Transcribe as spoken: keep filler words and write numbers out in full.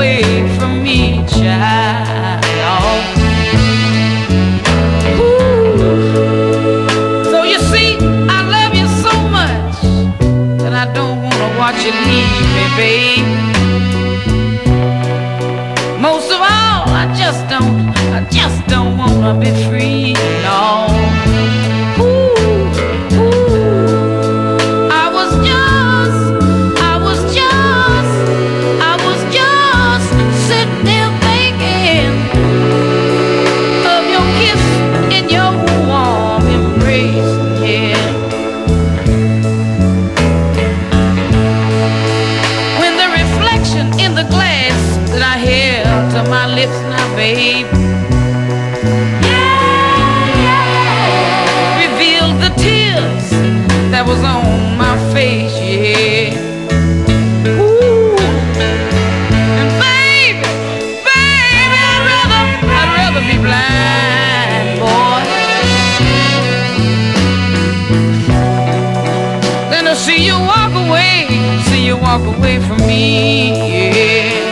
away from me, child. Ooh. So you see, I love you so much that I don't want to watch you leave me, babe. Most of all, I just don't, I just don't want to be free, no. My lips now, babe, yeah, yeah, revealed the tears that was on my face, yeah. Ooh, and baby, baby, I'd rather, I'd rather be blind, boy, than to see you walk away, see you walk away from me, yeah.